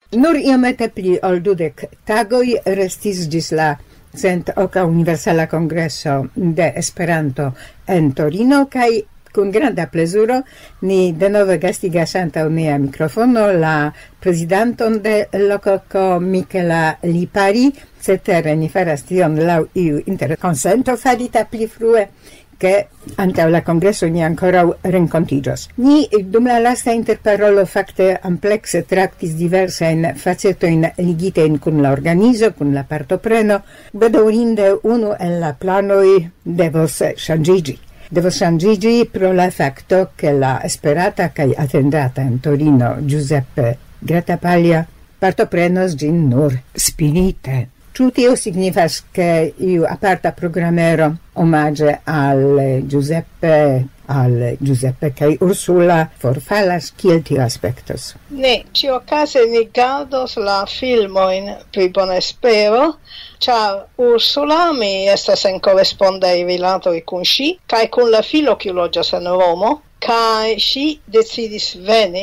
Nur iomete pli ol 20 tagoj restis ĝis la Cent-oka Universala Kongreso de Esperanto en Torino, kaj kun granda plezuro ni denove gastigas antaŭ nia mikrofono la prezidanton de Lokoko Michela Lipari. Cetere ni faras tion laŭ iu interkonsento farita pli frue, che antaŭ la kongreso ni ankoraŭ renkontiĝos. Ni dum la lasta interparolo fakte amplekse traktis diversajn facetojn ligitajn kun la organizo, kun la partopreno. Bedaŭrinde unu el la planoj devos ŝanĝiĝi. Devos ŝanĝiĝi pro la fakto, ke la esperata kaj atendata en Torino Giuseppe Grattapaglia partoprenos ĝin nur spirite. Ĉu tio signifas, che iu aparta programero omaĝe al Giuseppe kaj Ursula forfalas, kiel tio aspektos? Ne, ĉiuokaze ni gardos la filmojn pri bonespero, ĉar Ursula mi estas en korespondaj rilatoj kun ŝi kaj kun la filo kiu loĝas en Romo. Kai si decidis veni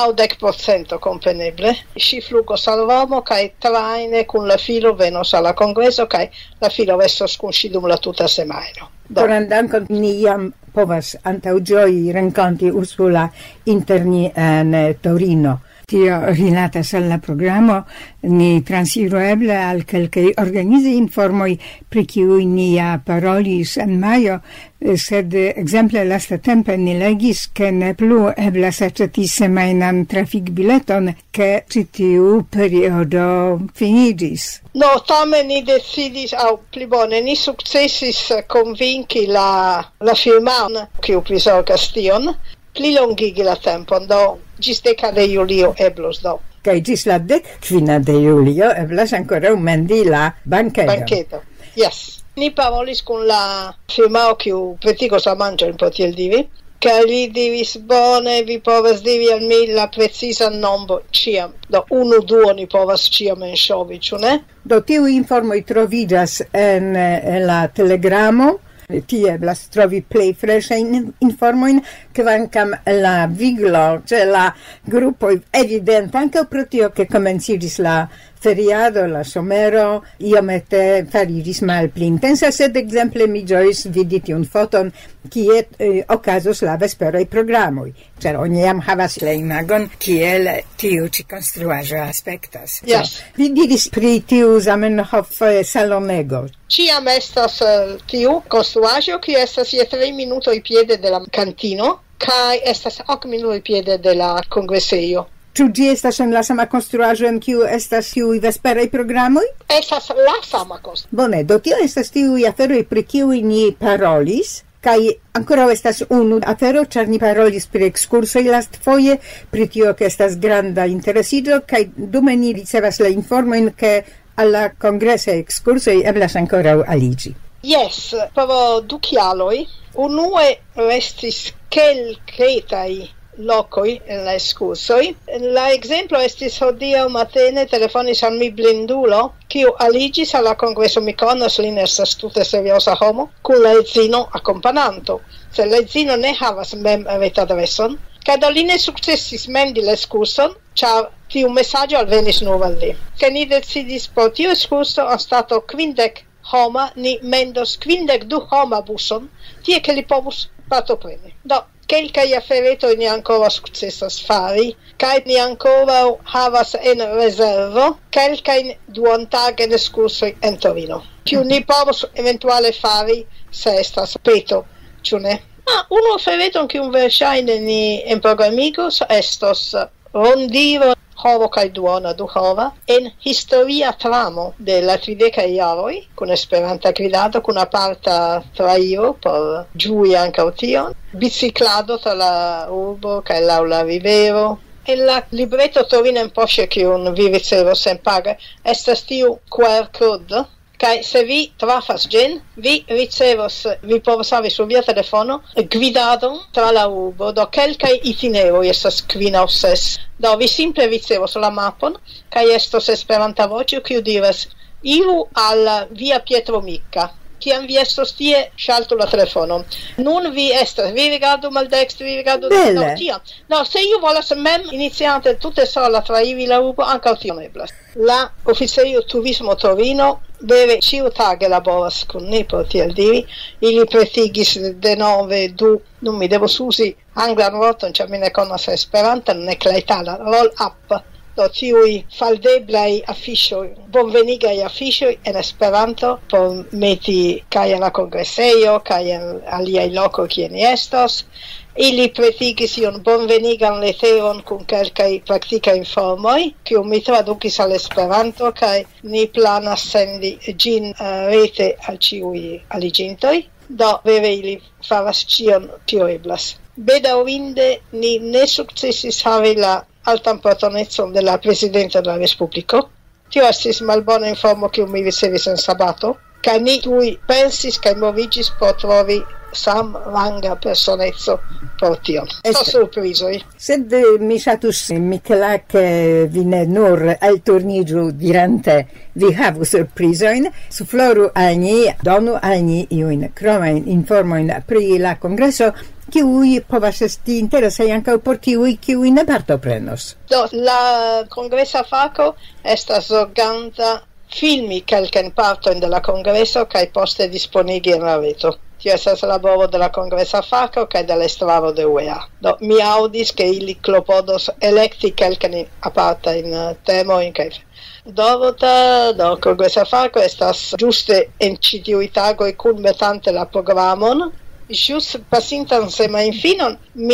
90% compreneble. Si flugos al Romo kai traine kun la filo venos alla congreso kai la filo restos kun si dum la tuta semajno. Koran dankon, ni jam povas antaŭĝoji renkonti Ursula inter ni en Torino. Tio rilatas al la programo, ni transiru eble al kelkaj organizaj informoj, pri kiuj ni ja parolis en majo, sed ekzemple lastatempe ni legis, ke ne plu eblas aĉeti semajnan trafikbileton, ke ĉi tiu periodo finiĝis. No, tamen ni decidis, aŭ pli bone, ni sukcesis konvinki la firmaon, kiu prizorgas tion, pli longigi la tempon, do ĝis 10 de julio eblos do. Kaj ĝis la 15 de julio eblas ankoraŭ mendi la bankedo. Yes. Ni parolis kun la firmao kiu pretigos la manĝojn, por tiel diri, kaj li diris, bone, vi povas diri al mi la precizan nombron ĉiam. Do 1-2 ni povas ĉiam enŝovi, ĉu ne? Do tiu informoj troviĝas en la telegramo. Tie eblas trovi plej freŝajn informojn, kvankam la viglo ĉe la grupoj evidente ankaŭ pro tio, ke komenciĝis la feriado, la somero, iomete fariĝis malpli intensa, sed ekzemple mi ĝojis vidi tiun foton, kie okazos la vesperaj programoj, ĉar oni jam havas la imagon, kiel tiu ĉi konstruaĵo aspektas. Yes. Vi diris pri tiu Zamenhof salonego. Ciam estas tiu konstruaĵo, kiu estas je 3 minutoj piede de la kantino, kaj estas 8 minutoj piede de la kongresejo. Ĉu ĝi estas en la sama konstruaĵo en kiu estas tiuj vesperaj programoj? Estas la sama konstruaĵo. Bone, do tio estas tiuj aferoj, pri kiuj ni parolis, kaj ankoraŭ estas unu afero, ĉar ni parolis pri ekskursoj lastfoje, pri tio, ke estas granda interesiĝo, kaj dume ni ricevas la informojn, ke al la kongresaj ekskursoj eblas ankoraŭ aliĝi. Yes, pro 2 kialoj. Unue restis kelkaj lokoj en la ekskursoj. La ekzemplo estis hodiaŭ matene telefonis al mi blindulo, kiu aliĝis al la kongreso. Mi konas lin, estas tute serioza homo, kun la edzino akompananto. Se la edzino ne havas mem retadreson, kaj do li ne sukcesis mendi la ekskurson, ĉar tiu mesaĝo alvenis nur al li. Kaj ni decidis por tiu ekskurso anstataŭ 50 homa, ni mendos 52 homa buson, tie ke li povus partopreni. Do, kelkaj aferetoj ni ancora sukcesas fari, kaj ni ancora havas en rezervo kelkajn duontagajn ekskursoj en Torino, kiu ni povos eventuale fari se estas peto, ĉu ne? Unu afereton kiun verŝajne ni enprogramigos estos rondiro horo kaj duona 2 hora en historia tramo de la 30 jaroj, kun Esperanta gvidado, kun aparta trairo por ĝui ankaŭ tion, biciklado tra la urbo kaj laŭ la rivero. En la libreto Torino en poŝe, kiun vi ricevos senpage, estas tiu QR-code, kaj se vi trafas ĝin, vi povos havi sur via telefono gvidadon tra la urbo, do kelkaj itineroj estas 5 aŭ 6. Do vi simple ricevos la mapon, kaj estos esperanta voĉo kiu diras iru al via Pietro Micca, tiam vi estos tie, shaltu la telefono. Nun vi estas, vi rigardu maldekstre, vi rigardu tia. No, se io volas mem iniziante tutte sola traivi la urbo, ankaŭ tion eblas. La Oficejo Turismo Torino vere ĉiutage laboras kun ni, por tiel diri. Ili pretigis denove nun mi devos uzi anglan vorton, ĉar mi ne konas Esperantan, nek la itala, roll-up. Do tiuj faldeblaj afiŝoj, bonvenigaj afiŝoj en Esperanto por meti kaj en la kongresejo kaj en aliaj lokoj kie ni estos. Ili pretigis iun bonvenigan leteron kun kelkaj praktikaj informoj, kiu mi tradukis al Esperanto kaj ni planas sendi ĝin rete al ĉiuj aliĝintoj. Do vere ili faras ĉion kio eblas. Bedaŭrinde ni ne sukcesis havi la altan protonecon de la Presidento de la Respubliko. Tio estis malbona informo kiu mi ricevis en sabato, kaj mi tuj pensis kaj moviĝis por trovi samranga personezzo por tion. Sto surprizoj. Sed mi ŝatus, Mikela, ke vi ne nur elturniĝu dirante vi havu surprizojn, sufloru al ni, donu al ni iujn kromajn informojn pri la kongreso, kiuj povas esti interesaj ankaŭ por tiuj, kiuj ne partoprenos. Do, la kongresa fako estas zorganta filmi kelkajn partojn de la kongreso kaj poste disponigi en la reto. Tio estas laboro de la kongresa fako kaj de la estraro de UEA. Do, mi aŭdis ke ili klopodos elekti kelkajn apartajn temojn kaj do kongresa fako estas ĝuste en ĉi tiuj tagoj kunmetante la programon. Just pasintan semajnfinon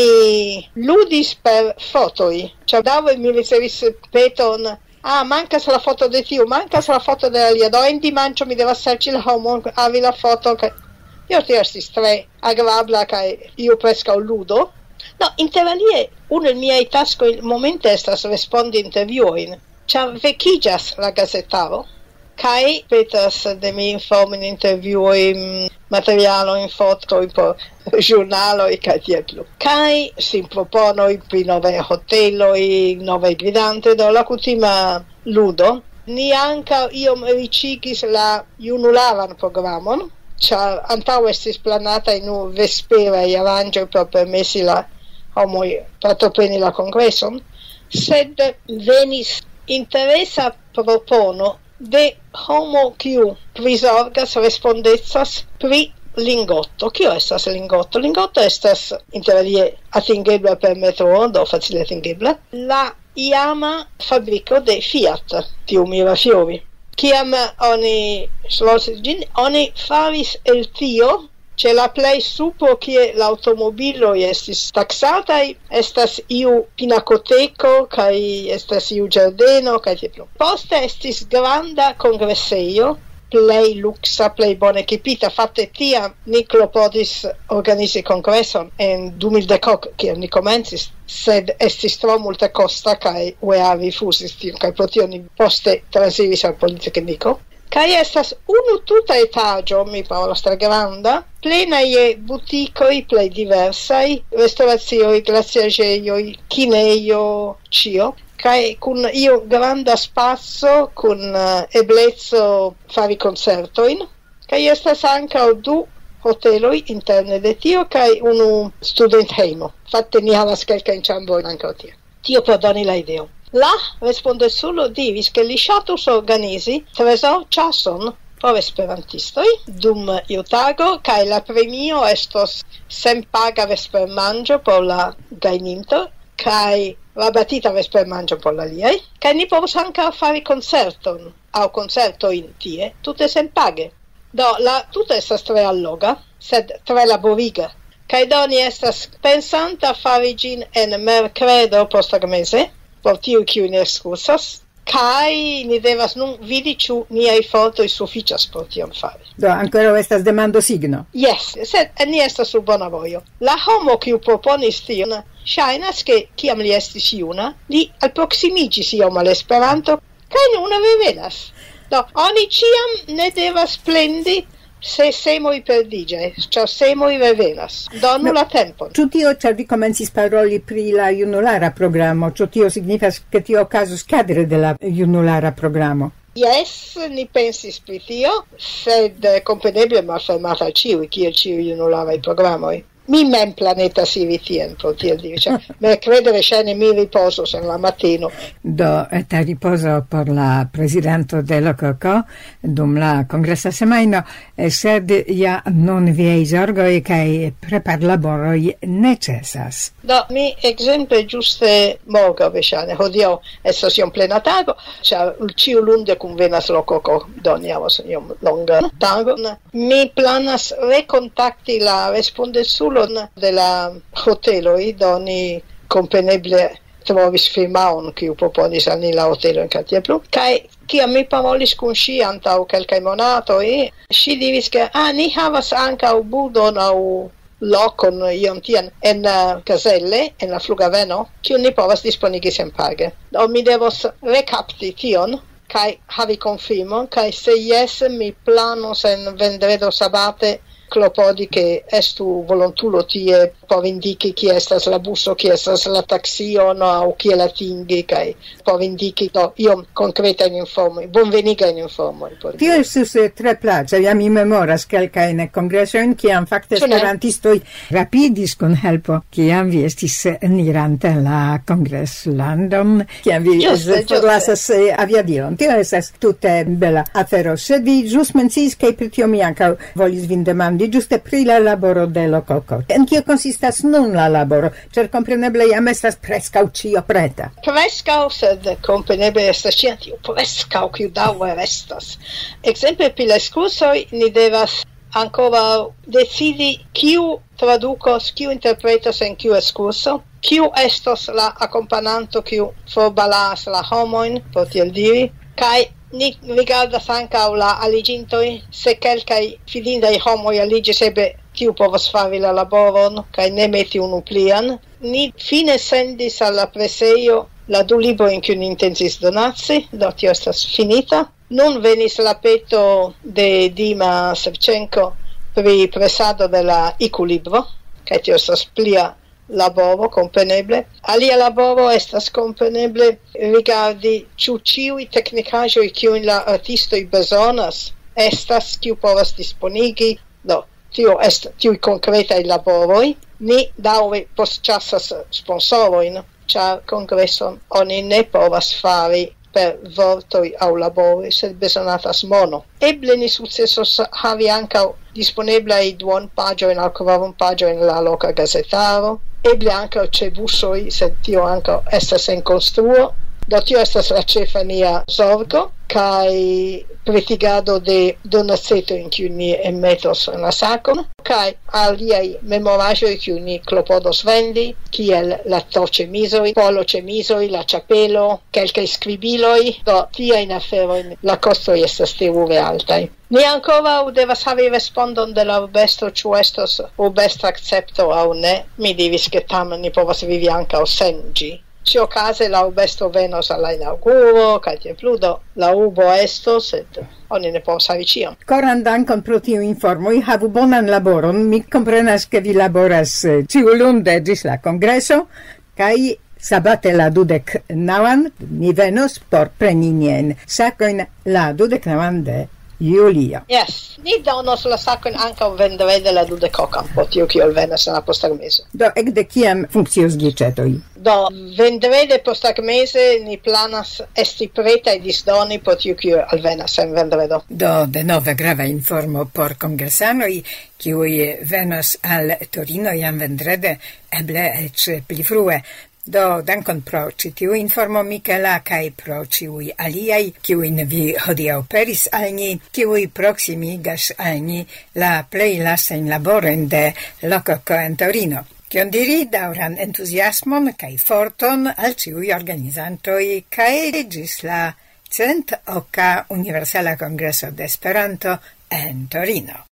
mi ludis per fotoj, ĉar daŭre mi ricevis peton: mankas la foto de tiu, mankas la foto de alia, do en dimanĉo mi devas serĉi la homon, havi la foton, kaj tio estis tre agrabla kaj io preskaŭ ludo. No, interalie, unu el miaj taskoj momente estas respondi intervjuojn, ĉar vekiĝas la gazetaro, kaj petas de mi informi intervjuojn, materialojn, fotojn por ĵurnaloj kaj tiel plu. Kaj sinproponoj pri novaj hoteloj, novaj gvidantoj, do la kutima ludo. Ni ankaŭ iom riĉigis la junularan programon, ĉar antaŭ estis planataj nur vesperaj aranĝoj por permesi la homoj partopreni la kongreson, sed venis interesa propono de homo kiu prizorgas respondecas pri lingotto. Kio estas lingotto? Lingotto estas interalie atingebla per metro, do facile atingebla. La iama fabriko de Fiat, tiu Mirafiori. Kiam oni ŝlosis ĝin, oni faris el tio, ĉe la plej supro kie la aŭtomobiloj estis taksataj, estas iu pinakoteko kaj estas iu ĝardeno kaj tiel plu. Poste estis granda kongresejo, plej luksa, plej bone ekipita. Fakte tiam ni klopodis organizi kongreson en 2010, kiam ni komencis, sed estis tro multe kosta kaj UEA rifuzis tion, kaj pro tio ni poste transiris al Politekniko. Kaj estas unu tuta etaĝo, mi parolas tre granda, plena je butikoj plej diversaj, restoracioj, glaciaĵejoj, kinejo, ĉio. Kaj kun io granda spaco, kun ebleco fari koncertojn, kaj estas ankaŭ 2 hoteloj interne de tio kaj unu studenthejmo. Fakte ni havas kelkajn ĉambrojn ankaŭ tie. Tio por doni la ideon. La respondeculo diris che li ŝatus organizi trezorĉason por esperantistoj dum iu tago, kaj la premio estos senpaga vespermanĝo por la gajninto kaj rabatita vespermanĝo por la aliaj, kaj ni povos ankaŭ fari koncerton aŭ koncertojn tie tute senpage. Do la tuta estas tre alloga, sed tre laboriga. Kaj do ni estas pensanta fari ĝin en merkredo posttagmeze, por tiu kiu ne ekskursas, kaj ni devas nun vidi ĉu niaj fortoj sufiĉas por tion fari. Do ankoraŭ estas demando signo. Yes, sed ni estas sur bona vojo. La homo kiu proponis tion ŝajnas ke kiam li estis juna, li alproksimiĝis iom al Esperanto kaj nun revenas. Do oni ĉiam ne devas plendi se semoj perdiĝas, ĉar semoj revenas. Donu la tempon. Ĉu tio, ĉar vi komencis paroli pri la junulara programo, ĉu tio signifas ke tio okazus kadre de la junulara programo? Yes, ni pensis pri tio, sed compreneble malfermata ciui, kiel ciui junulavaj programoj. Mi mem planeta sivi tien, pro tiel dire, cioè, mercrede scene mi riposo sen la mattino. Do eta riposo por la presidento de Lococo dum la congressa semaino, sed ja non viei zorgoi cae prepar laboroi necessas. Do, mi exemple giuste morga vesciane, hodio estos iom plena tago, cioè ciu lunde convenas Lococo, doniamos iom longa tago. Mi planas recontacti la respondesulon de la hoteloi, doni compreneble trovis firmaon kiu proponis al ni la hotelo en Cartier-Plu, kai kia mi parolis kun ŝi antaŭ kelkaj monatoj, ŝi diris ke ni havas ankaŭ budon aŭ lokon iom tian en Gazelle, en la flughaveno, kiun ni povas disponigi senpage. Do mi devos rekapti tion kaj havi konfirmon, kaj se jes mi planos en vendredo sabate clopodi che estu volontulo tie por indiki chi estas la buso, chi estas la taxio, o chi la tingi, kai por indiki iom concreta in informoi, bonveniga in informoi. Tio estus tre placa, ja mi memoras kelkajn kongresoin, kiam fakte esperantistoj rapidis kun helpo, kiam vi estis enirante la kongreslandon, kiam vi forlasas aviadilon. Tio estas tute bela afero. Sed vi ĵus menciis, kaj pri tio mi ankaŭ volis vin demandi, giuste pri la laboro de Lococo. En kio consistas nun la laboro? Cer compreneble jam estas prescau cio preta. Prescau, sed compreneble estas ciam tiu prescau kiu daŭre restas. Exemple pri la ekskursoj ni devas ancora decidi kiu tradukos, kiu interpretos en kiu ekskurso, kiu estos la accompagnanto kiu forbalas la homojn, por tiel diri, kaj ni rigardas ankaŭ la aliĝintoj, se kelkaj fidindaj homoj aliĝis, eble tiu povas fari la laboron kaj ne meti unu plian. Ni fine sendis al la presejo la 2 librojn kiujn intencis donaci, do tio estas finita. Nun venis la peto de Dima Sevchenko pri presado de la IQ-libro, kaj tio estas plia laboro, compreneble. Alia laboro estas compreneble rigardi ĉu ĉiuj teknikaĵoj kiujn la artistoj bezonas estas kiu povas disponigi. Do, tio estas tiuj konkretaj laboroj. Ni daŭre postĉasas sponsorojn, ĉar kongreson oni ne povas fari per vortoj aŭ laboroj, sed bezonatas mono. Eble ni sukcesos havi ankaŭ disponeblaj duonpaĝojn aŭ kvaronpaĝojn la loka gazetaro, eble ankaŭ ĉe busoj, sed tio ankaŭ estas en konstruo. Do tio estas la ĉefa nia zorgo, kaj pretigado de donacetoj kiujn ni enmetos en la sakon, kaj aliaj memoraĵoj kiujn ni klopodos vendi, kiel la to-ĉemizoj, polo-ĉemizoj, la ĉapelo, kelkaj skribiloj. Do tiajn aferojn la kostoj estas terure altaj. Ni ankoraŭ devas havi respondon de la urbestro, ĉu estos urbestra akcepto aŭ ne. Mi diris ke tamen ni povas vivi ankaŭ sen ĝi. Ĉiuokaze la urbestro venos al la inaŭguro kaj tiel plu, do la urbo estos, sed oni ne povas havi ĉion. Koran dankon pro tiu informoj, havu bonan laboron. Mi komprenas ke vi laboras ĉiulunde ĝis la kongreso, kaj sabate la 29 ni venos por preni niajn sakojn la 29 de julio. Yes, ni donos la sakojn ankaŭ vendrede la 22, po tio kiel venas en la posttagmezo. Do ekde kiam funkcios giĉetoj? Do vendrede posttagmeze ni planas esti pretaj disdoni po tiu kiu alvenas en vendredo. Do denove grava informo por kongresanoj kiuj venos al Torino jam vendrede, eble eĉ pli frue. Do, dankon pro citiu informo Michela, kai pro ciui aliai, kiuin vi hodiaŭ peris al ni, kiui proximigas al ni la plej lastajn laborojn de Lococo en Torino. Kion diri, daŭran entuziasmon kaj forton al ciuj organizantoj kaj ĝis la 100. Universala Kongreso de Esperanto en Torino.